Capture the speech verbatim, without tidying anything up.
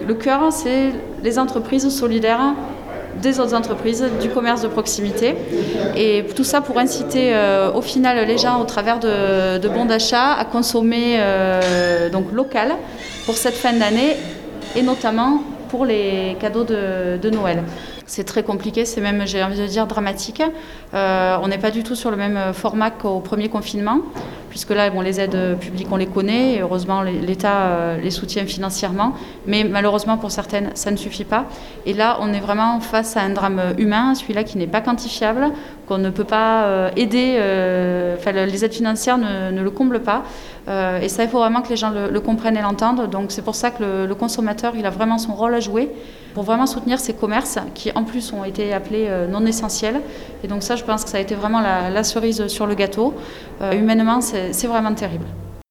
Le cœur, c'est les entreprises solidaires des autres entreprises, du commerce de proximité. Et tout ça pour inciter euh, au final les gens au travers de, de bons d'achat à consommer euh, donc local pour cette fin d'année et notamment pour les cadeaux de, de Noël. C'est très compliqué, c'est même, j'ai envie de dire, dramatique. Euh, on n'est pas du tout sur le même format qu'au premier confinement, puisque là, bon, les aides publiques, on les connaît, et heureusement, l'État euh, les soutient financièrement, mais malheureusement, pour certaines, ça ne suffit pas. Et là, on est vraiment face à un drame humain, celui-là qui n'est pas quantifiable, qu'on ne peut pas euh, aider, euh, enfin, les aides financières ne, ne le comblent pas. Euh, et ça, il faut vraiment que les gens le, le comprennent et l'entendent. Donc c'est pour ça que le, le consommateur, il a vraiment son rôle à jouer pour vraiment soutenir ces commerces qui, en plus, ont été appelés euh, non essentiels. Et donc ça, je pense que ça a été vraiment la, la cerise sur le gâteau. Euh, humainement, c'est, c'est vraiment terrible.